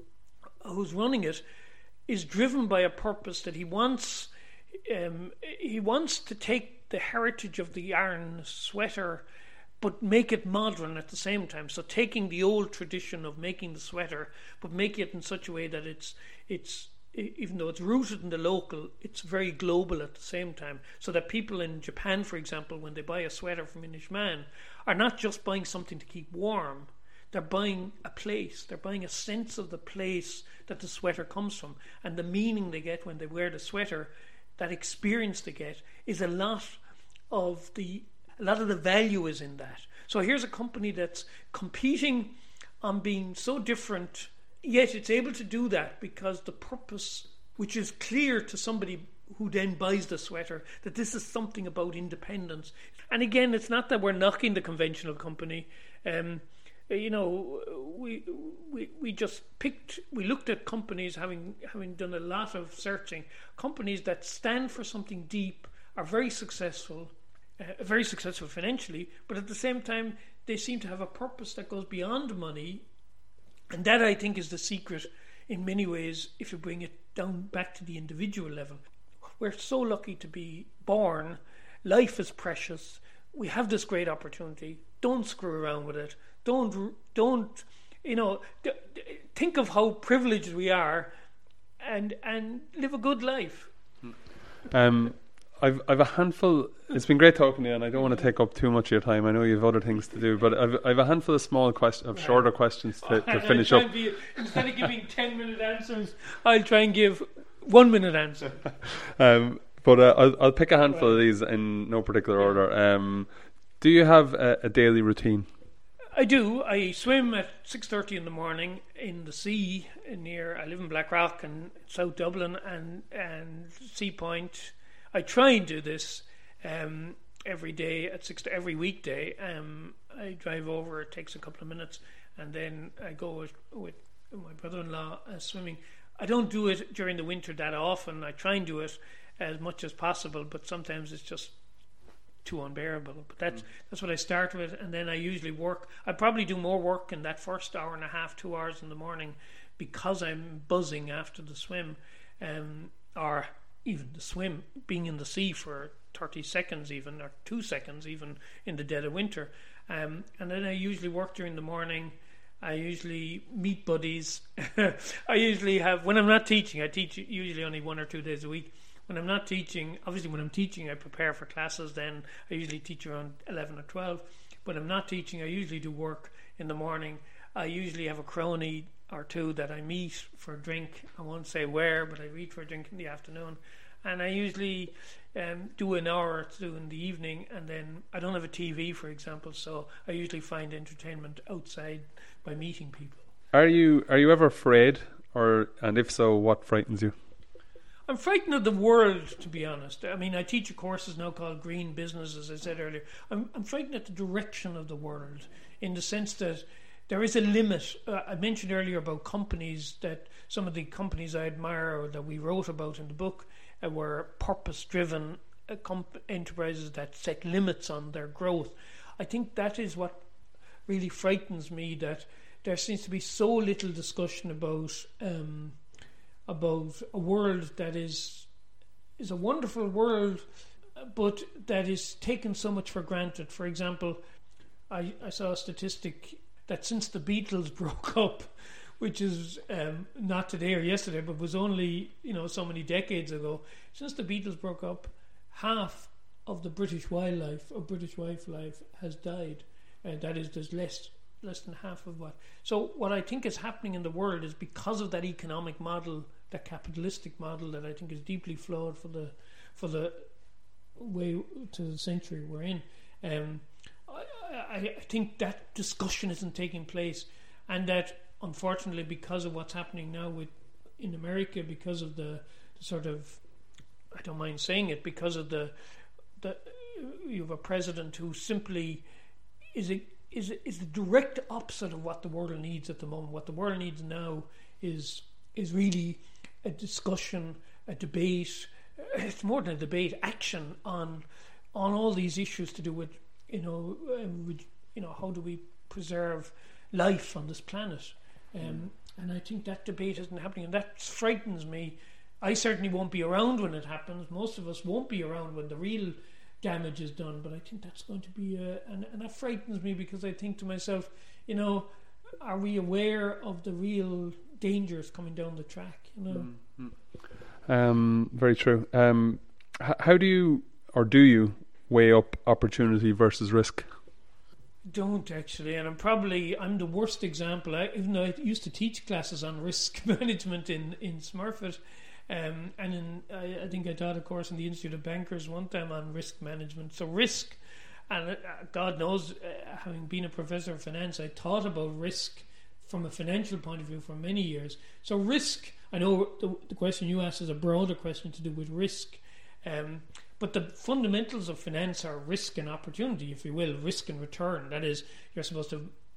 who's running it is driven by a purpose that he wants. Um, he wants to take the heritage of the yarn sweater, but make it modern at the same time. So taking the old tradition of making the sweater, but make it in such a way that it's it's even though it's rooted in the local, it's very global at the same time. So that people in Japan, for example, when they buy a sweater from Inishmaan, are not just buying something to keep warm. They're buying a place. They're buying a sense of the place that the sweater comes from, and the meaning they get when they wear the sweater. That experience they get is a lot of the a lot of the value is in that. So here's a company that's competing on being so different, yet it's able to do that because the purpose, which is clear to somebody who then buys the sweater, that this is something about independence. And again, it's not that we're knocking the conventional company. Um, you know, we we we just picked. We looked at companies having having done a lot of searching. Companies that stand for something deep, are very successful, uh, very successful financially, but at the same time they seem to have a purpose that goes beyond money, and that I think is the secret. In many ways, if you bring it down back to the individual level, we're so lucky to be born. Life is precious. We have this great opportunity. Don't screw around with it. Don't, don't, you know, d- d- think of how privileged we are, and and live a good life. Um, I've I've a handful. It's been great talking to you, and I don't want to take up too much of your time. I know you have other things to do, but I've I've a handful of small questions, of shorter questions to, to finish up. Be, instead of giving ten minute answers, I'll try and give one minute answer. um, but uh, I'll I'll pick a handful right. of these in no particular yeah. order. Um, do you have a, a daily routine? I do. I swim at six thirty in the morning in the sea near. I live in Blackrock in South Dublin and and Sea Point. I try and do this um, every day at six to every weekday. Um, I drive over. It takes a couple of minutes, and then I go with, with my brother-in-law uh, swimming. I don't do it during the winter that often. I try and do it as much as possible, but sometimes it's just too unbearable. But that's mm. that's what I start with, and then I usually work. I probably do more work in that first hour and a half, two hours in the morning, because I'm buzzing after the swim, um, or even the swim, being in the sea for thirty seconds even, or two seconds even in the dead of winter. Um, and then I usually work during the morning. I usually meet buddies. I usually have, when I'm not teaching, I teach usually only one or two days a week. When I'm not teaching, obviously when I'm teaching I prepare for classes, then I usually teach around eleven or twelve. But I'm not teaching, I usually do work in the morning. I usually have a crony or two that I meet for a drink. I won't say where, but I meet for a drink in the afternoon. And I usually um, do an hour or two in the evening, and then I don't have a T V, for example, so I usually find entertainment outside by meeting people. Are you are you ever afraid, or and if so, what frightens you? I'm frightened of the world, to be honest. I mean, I teach a courses now called Green Business, as I said earlier. I'm, I'm frightened at the direction of the world, in the sense that there is a limit. Uh, I mentioned earlier about companies, that some of the companies I admire or that we wrote about in the book uh, were purpose-driven uh, comp- enterprises that set limits on their growth. I think that is what really frightens me, that there seems to be so little discussion about um, about a world that is is a wonderful world, but that is taken so much for granted. For example, I, I saw a statistic that since the Beatles broke up, which is um, not today or yesterday, but was only, you know, so many decades ago, since the Beatles broke up, half of the British wildlife or British wildlife has died. Uh, that is, there's less less than half of what. So what I think is happening in the world is because of that economic model, that capitalistic model that I think is deeply flawed for the for the way to the century we're in. Um, I, I think that discussion isn't taking place, and that unfortunately, because of what's happening now with in America, because of the, the sort of, I don't mind saying it, because of the the you have a president who simply is a is is the direct opposite of what the world needs at the moment. What the world needs now is is really a discussion, a debate. It's more than a debate, action on on all these issues to do with, you know, uh, with, you know, how do we preserve life on this planet? Um, and I think that debate isn't happening, and that frightens me. I certainly won't be around when it happens. Most of us won't be around when the real damage is done, but I think that's going to be a, and, and that frightens me, because I think to myself, you know, are we aware of the real dangers coming down the track? You know, mm-hmm. um, very true. Um, h- how do you, or do you, weigh up opportunity versus risk? Don't actually, and I'm probably I'm the worst example. I, even though I used to teach classes on risk management in in Smurfit. Um, and in, I, I think I taught a course in the Institute of Bankers one time on risk management. So risk, and uh, God knows, uh, having been a professor of finance, I taught about risk from a financial point of view for many years. So risk, I know the, the question you asked is a broader question to do with risk, um, but the fundamentals of finance are risk and opportunity, if you will, risk and return. That is, you're supposed to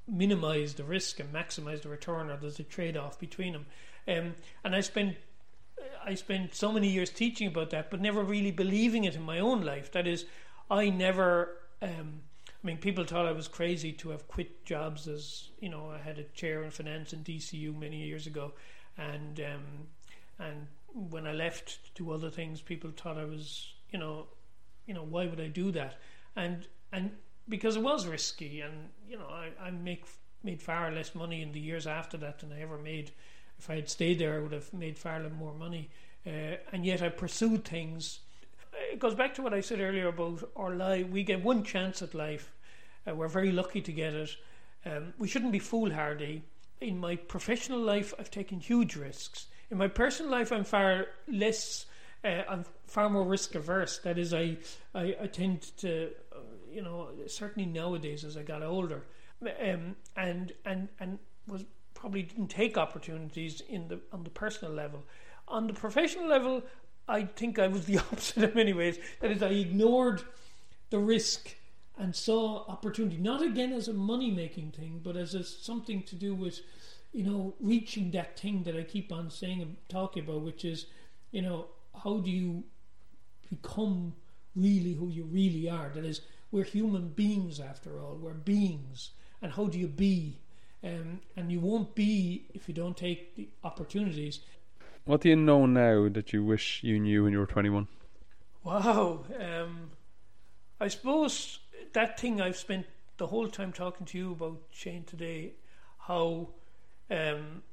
minimise the risk and maximise the return, or there's a trade-off between them. Um, and I spent I spent so many years teaching about that, but never really believing it in my own life. That is, I never. Um, I mean, people thought I was crazy to have quit jobs as, you know, I had a chair in finance in D C U many years ago, and um, and when I left to do other things, people thought I was, you know, you know, why would I do that? And and because it was risky, and you know, I, I make made far less money in the years after that than I ever made. If I had stayed there, I would have made far more money, uh, and yet I pursued things. It goes back to what I said earlier about our life. We get one chance at life. Uh, we're very lucky to get it. Um, we shouldn't be foolhardy. In my professional life, I've taken huge risks. In my personal life, I'm far less. Uh, I'm far more risk averse. That is, I, I, I tend to, uh, you know, certainly nowadays as I got older, um, and and and was probably didn't take opportunities in the on the personal level. On the professional level, I think I was the opposite in many ways. That is, I ignored the risk and saw opportunity, not again as a money-making thing, but as a, something to do with, you know, reaching that thing that I keep on saying and talking about, which is, you know, how do you become really who you really are? That is, we're human beings after all. We're beings. And how do you be? Um, and you won't be if you don't take the opportunities. What do you know now that you wish you knew when you were twenty-one? Wow. Um, I suppose that thing I've spent the whole time talking to you about, Shane, today, how um,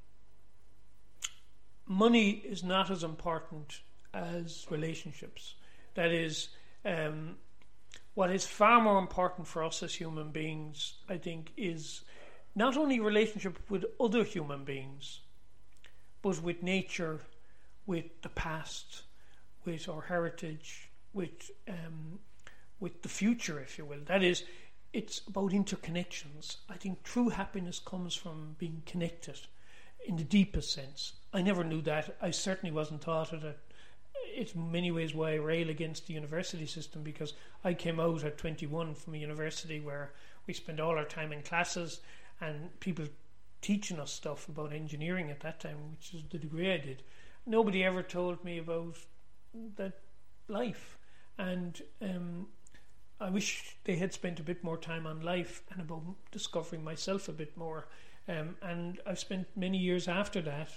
money is not as important as relationships. That is, um, what is far more important for us as human beings, I think, is not only relationship with other human beings, but with nature, with the past, with our heritage, with um, with the future, if you will. That is, it's about interconnections. I think true happiness comes from being connected in the deepest sense. I never knew that. I certainly wasn't taught it. It's in many ways why I rail against the university system, because I came out at twenty-one from a university where we spent all our time in classes and people teaching us stuff about engineering at that time, which is the degree I did. Nobody ever told me about that life, and um, I wish they had spent a bit more time on life and about discovering myself a bit more. Um, and I've spent many years after that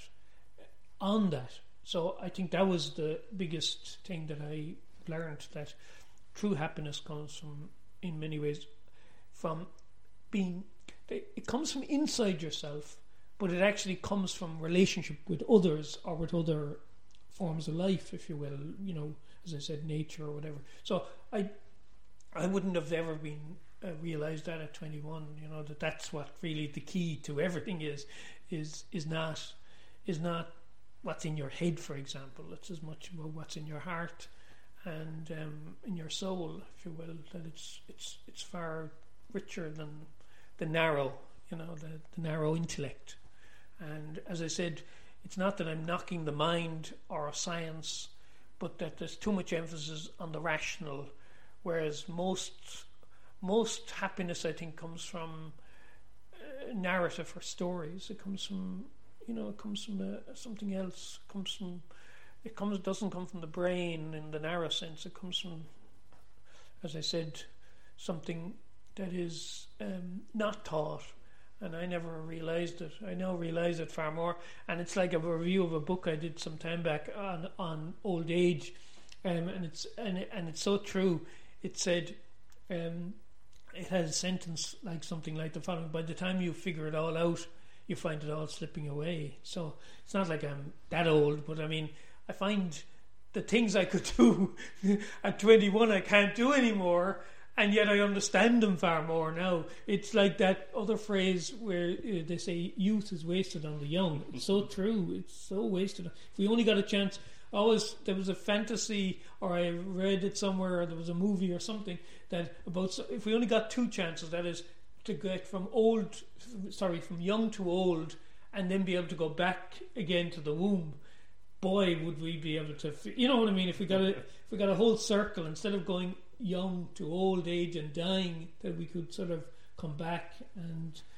on that. So I think that was the biggest thing that I learned, that true happiness comes from, in many ways, from being, it comes from inside yourself, but it actually comes from relationship with others or with other forms of life, if you will, you know, as I said, nature or whatever. So I I wouldn't have ever been uh, realised that at twenty-one, you know, that that's what really the key to everything is, is is not is not what's in your head, for example. It's as much about what's in your heart and um, in your soul, if you will, that it's it's it's far richer than the narrow, you know, the, the narrow intellect. And as I said, it's not that I'm knocking the mind or science, but that there's too much emphasis on the rational, whereas most most happiness, I think, comes from uh, narrative or stories. It comes from, you know, it comes from uh, something else. It comes from, it comes doesn't come from the brain in the narrow sense. It comes from, as I said, something that is um, not taught. And I never realised it. I now realise it far more. And it's like a review of a book I did some time back on on old age, um, and it's and it, and it's so true. It said, um, it had a sentence like something like the following: "By the time you figure it all out, you find it all slipping away." So it's not like I'm that old, but I mean, I find the things I could do at twenty-one I can't do anymore. And yet I understand them far more now. It's like that other phrase where uh, they say youth is wasted on the young. It's so true. It's so wasted. If we only got a chance, always there was a fantasy, or I read it somewhere, or there was a movie or something that about if we only got two chances, that is to get from old, sorry, from young to old, and then be able to go back again to the womb. Boy, would we be able to, you know what I mean? If we got a, if we got a whole circle, instead of going young to old age and dying, that we could sort of come back and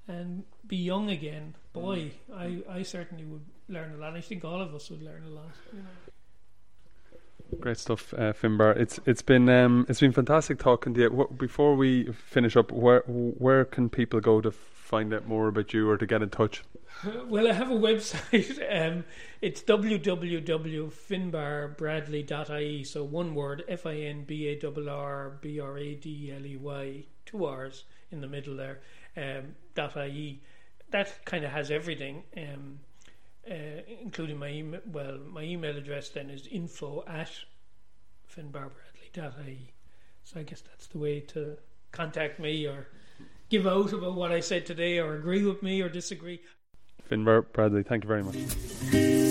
and be young again. Boy, I, I certainly would learn a lot. I think all of us would learn a lot. You know. Great stuff, uh, Finbar. It's it's been um, it's been fantastic talking to you. What, before we finish up, where where can people go to find out more about you or to get in touch? Well, I have a website. Um, it's w w w dot finbar bradley dot i e. So one word: F I N B A R R B R A D L E Y, two R's in the middle there. Um, dot I E. That kind of has everything, um, uh, including my email. Well, my email address then is info at finbar bradley dot I E. So I guess that's the way to contact me or give out about what I said today, or agree with me or disagree. Finbar Bradley, thank you very much.